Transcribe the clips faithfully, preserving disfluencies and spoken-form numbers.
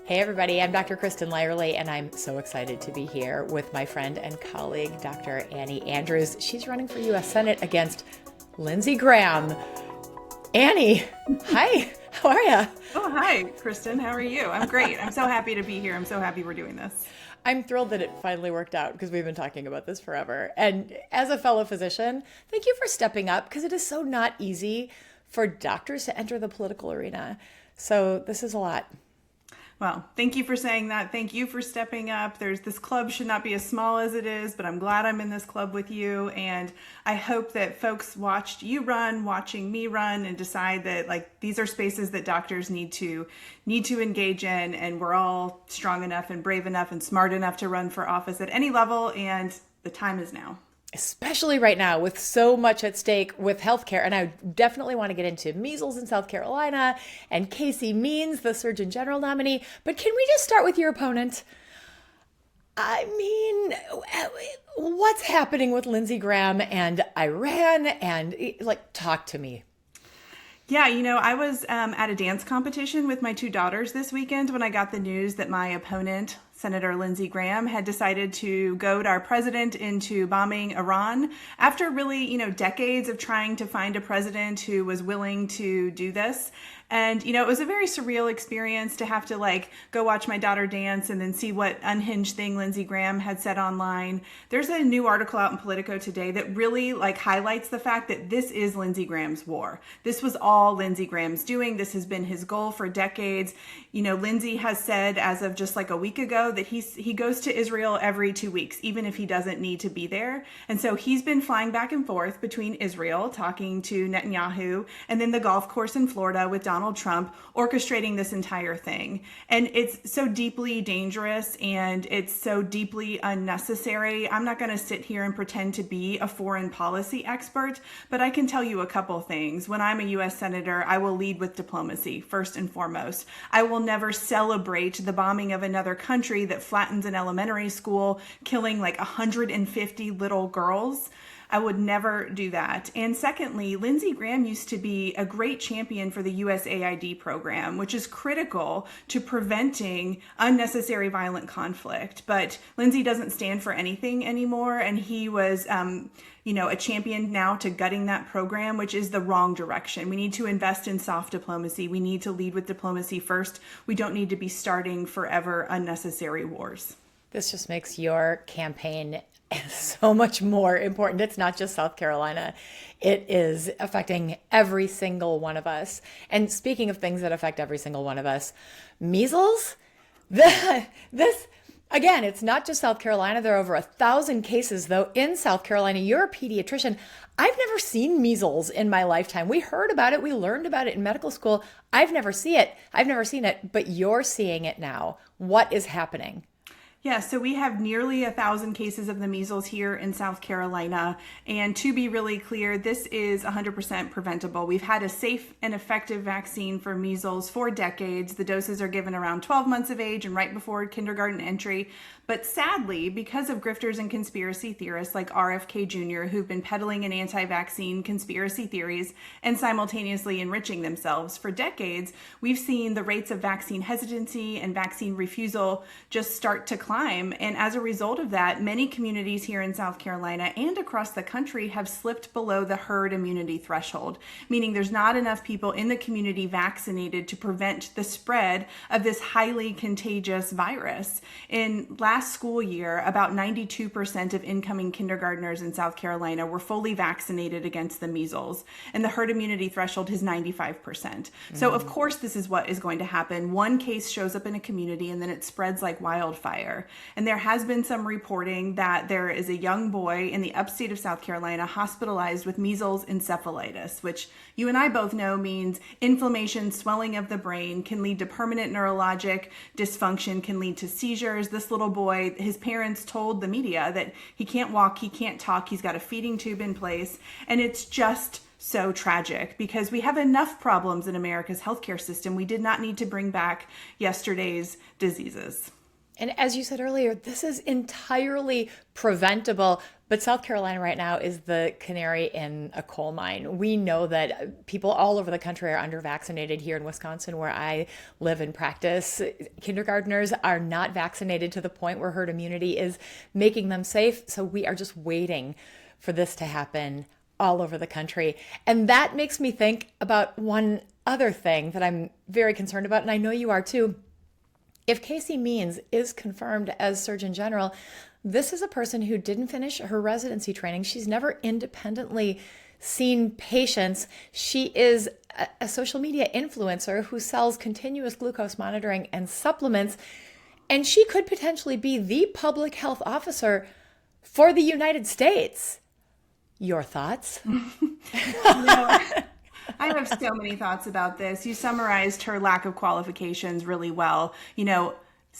Hey everybody, I'm Doctor Kristen Lyerly, and I'm so excited to be here with my friend and colleague, Doctor Annie Andrews. She's running for U S Senate against Lindsey Graham. Annie, hi, how are you? Oh, hi, Kristen. How are you? I'm great. I'm so happy to be here. I'm so happy we're doing this. I'm thrilled that it finally worked out because we've been talking about this forever. And as a fellow physician, thank you for stepping up because it is so not easy for doctors to enter the political arena. So this is a lot. Well, thank you for saying that. Thank you for stepping up. There's this club should not be as small as it is, but I'm glad I'm in this club with you. And I hope that folks watched you run, watching me run, and decide that like these are spaces that doctors need to need to engage in, and we're all strong enough and brave enough and smart enough to run for office at any level, and the time is now. Especially right now with so much at stake with healthcare. And I definitely want to get into measles in South Carolina and Casey Means, the Surgeon General nominee. But can we just start with your opponent? I mean, what's happening with Lindsey Graham and Iran? And like, talk to me. Yeah, you know, I was um, at a dance competition with my two daughters this weekend when I got the news that my opponent, Senator Lindsey Graham, had decided to goad our president into bombing Iran after really, you know, decades of trying to find a president who was willing to do this. And, you know, it was a very surreal experience to have to like go watch my daughter dance and then see what unhinged thing Lindsey Graham had said online. There's a new article out in Politico today that really like highlights the fact that this is Lindsey Graham's war. This was all Lindsey Graham's doing. This has been his goal for decades. You know, Lindsey has said as of just like a week ago that he's, he goes to Israel every two weeks, even if he doesn't need to be there. And so he's been flying back and forth between Israel, talking to Netanyahu, and then the golf course in Florida with Donald Trump, orchestrating this entire thing. And it's so deeply dangerous and it's so deeply unnecessary. I'm not going to sit here and pretend to be a foreign policy expert, but I can tell you a couple things. When I'm a U S Senator, I will lead with diplomacy, first and foremost. I will never celebrate the bombing of another country that flattens an elementary school, killing like one hundred fifty little girls. I would never do that. And secondly, Lindsey Graham used to be a great champion for the U S A I D program, which is critical to preventing unnecessary violent conflict. But Lindsey doesn't stand for anything anymore. And he was, um, you know, a champion now to gutting that program, which is the wrong direction. We need to invest in soft diplomacy. We need to lead with diplomacy first. We don't need to be starting forever unnecessary wars. This just makes your campaign so much more important. It's not just South Carolina. It is affecting every single one of us. And speaking of things that affect every single one of us, measles, the, this, again, it's not just South Carolina. There are over a thousand cases, though, in South Carolina. You're a pediatrician. I've never seen measles in my lifetime. We heard about it. We learned about it in medical school. I've never seen it. I've never seen it, but you're seeing it now. What is happening? Yeah, so we have nearly a thousand cases of the measles here in South Carolina. And to be really clear, this is one hundred percent preventable. We've had a safe and effective vaccine for measles for decades. The doses are given around twelve months of age and right before kindergarten entry. But sadly, because of grifters and conspiracy theorists like R F K Junior, who've been peddling an anti-vaccine conspiracy theories and simultaneously enriching themselves for decades, we've seen the rates of vaccine hesitancy and vaccine refusal just start to climb. And as a result of that, many communities here in South Carolina and across the country have slipped below the herd immunity threshold, meaning there's not enough people in the community vaccinated to prevent the spread of this highly contagious virus. In last school year, about ninety-two percent of incoming kindergartners in South Carolina were fully vaccinated against the measles, and the herd immunity threshold is ninety-five percent. Mm. So of course this is what is going to happen. One case shows up in a community and then it spreads like wildfire. And there has been some reporting that there is a young boy in the upstate of South Carolina hospitalized with measles encephalitis, which you and I both know means inflammation, swelling of the brain, can lead to permanent neurologic dysfunction, can lead to seizures. This little boy, his parents told the media that he can't walk, he can't talk, he's got a feeding tube in place, and it's just so tragic because we have enough problems in America's healthcare system. We did not need to bring back yesterday's diseases. And as you said earlier, this is entirely preventable. But South Carolina right now is the canary in a coal mine. We know that people all over the country are under vaccinated. Here in Wisconsin, where I live and practice, kindergartners are not vaccinated to the point where herd immunity is making them safe. So we are just waiting for this to happen all over the country. And that makes me think about one other thing that I'm very concerned about, and I know you are too. If Casey Means is confirmed as Surgeon General, this is a person who didn't finish her residency training. She's never independently seen patients. She is a, a social media influencer who sells continuous glucose monitoring and supplements, and she could potentially be the public health officer for the United States. Your thoughts? No. I have so many thoughts about this. You summarized her lack of qualifications really well. You know,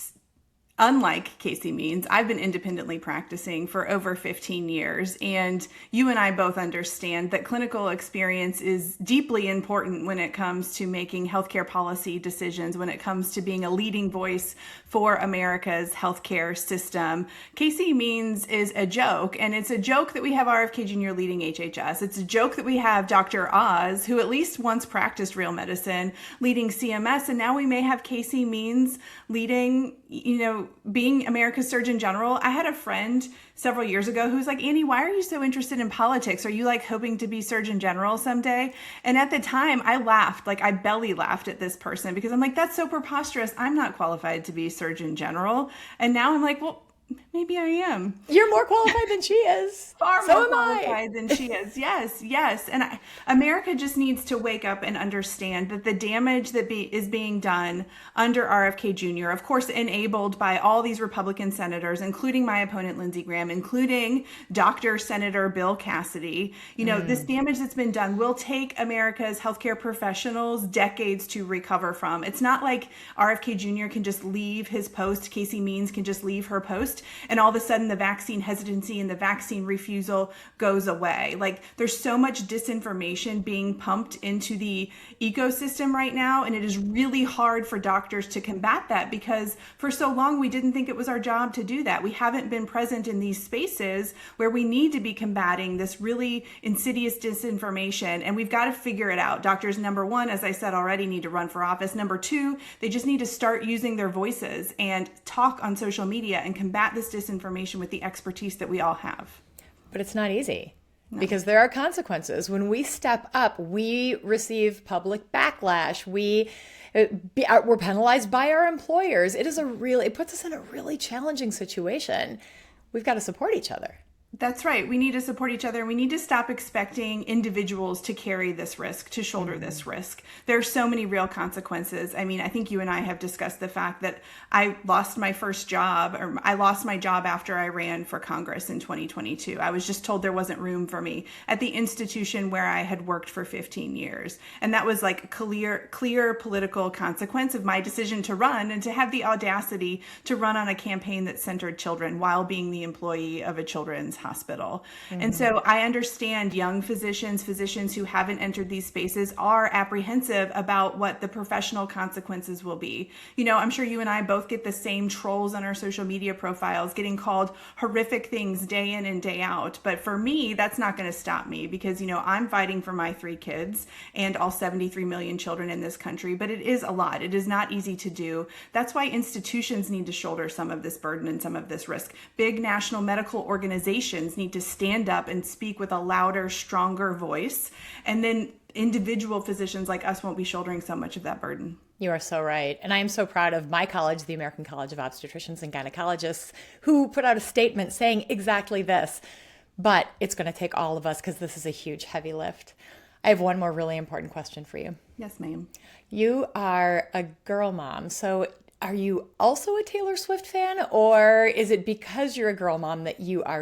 unlike Casey Means, I've been independently practicing for over fifteen years, and you and I both understand that clinical experience is deeply important when it comes to making healthcare policy decisions, when it comes to being a leading voice for America's healthcare system. Casey Means is a joke, and it's a joke that we have R F K Junior leading H H S. It's a joke that we have Doctor Oz, who at least once practiced real medicine, leading C M S, and now we may have Casey Means leading, you know, being America's Surgeon General. I had a friend several years ago who was like, Annie, why are you so interested in politics? Are you like hoping to be Surgeon General someday? And at the time I laughed, like I belly laughed at this person because I'm like, that's so preposterous. I'm not qualified to be Surgeon General. And now I'm like, well, maybe I am. You're more qualified than she is. Far so more am qualified I. than she is. Yes, yes. And I, America just needs to wake up and understand that the damage that be, is being done under R F K Junior, of course, enabled by all these Republican senators, including my opponent, Lindsey Graham, including Doctor Senator Bill Cassidy. You know, mm. this damage that's been done will take America's healthcare professionals decades to recover from. It's not like R F K Junior can just leave his post. Casey Means can just leave her post. And all of a sudden the vaccine hesitancy and the vaccine refusal goes away. Like there's so much disinformation being pumped into the ecosystem right now. And it is really hard for doctors to combat that because for so long we didn't think it was our job to do that. We haven't been present in these spaces where we need to be combating this really insidious disinformation. And we've got to figure it out. Doctors, number one, as I said already, need to run for office. Number two, they just need to start using their voices and talk on social media and combat this disinformation with the expertise that we all have. But it's not easy No. because there are consequences. When we step up, we receive public backlash. We we're penalized by our employers. It is a real, it puts us in a really challenging situation. We've got to support each other. That's right. We need to support each other. We need to stop expecting individuals to carry this risk, to shoulder mm-hmm. this risk. There are so many real consequences. I mean, I think you and I have discussed the fact that I lost my first job, or I lost my job after I ran for Congress in twenty twenty-two. I was just told there wasn't room for me at the institution where I had worked for fifteen years. And that was like a clear, clear political consequence of my decision to run and to have the audacity to run on a campaign that centered children while being the employee of a children's hospital. Mm-hmm. And so I understand young physicians, physicians who haven't entered these spaces are apprehensive about what the professional consequences will be. You know, I'm sure you and I both get the same trolls on our social media profiles, getting called horrific things day in and day out. But for me, that's not going to stop me because, you know, I'm fighting for my three kids and all seventy-three million children in this country. But it is a lot. It is not easy to do. That's why institutions need to shoulder some of this burden and some of this risk. Big national medical organizations need to stand up and speak with a louder, stronger voice. And then individual physicians like us won't be shouldering so much of that burden. You are so right. And I am so proud of my college, the American College of Obstetricians and Gynecologists, who put out a statement saying exactly this. But it's going to take all of us because this is a huge, heavy lift. I have one more really important question for you. Yes, ma'am. You are a girl mom. So are you also a Taylor Swift fan, or is it because you're a girl mom that you are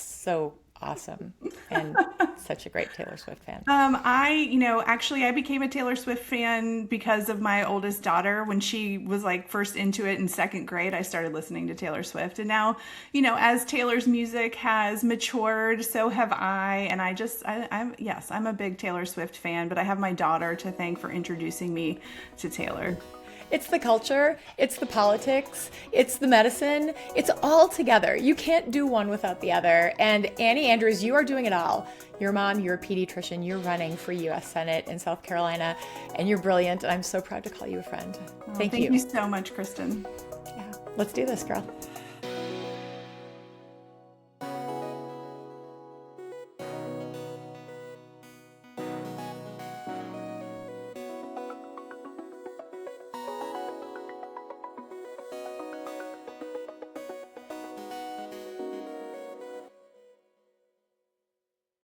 so awesome and such a great Taylor Swift fan? Um, I, you know, actually I became a Taylor Swift fan because of my oldest daughter. When she was like first into it in second grade, I started listening to Taylor Swift. And now, you know, as Taylor's music has matured, so have I. And I just, I, I'm, yes, I'm a big Taylor Swift fan, but I have my daughter to thank for introducing me to Taylor. It's the culture, it's the politics, it's the medicine, it's all together. You can't do one without the other. And Annie Andrews, you are doing it all. Your mom, you're a pediatrician, you're running for U S Senate in South Carolina, and you're brilliant. And I'm so proud to call you a friend. Oh, thank, thank you. you so much, Kristen. Yeah, let's do this, girl.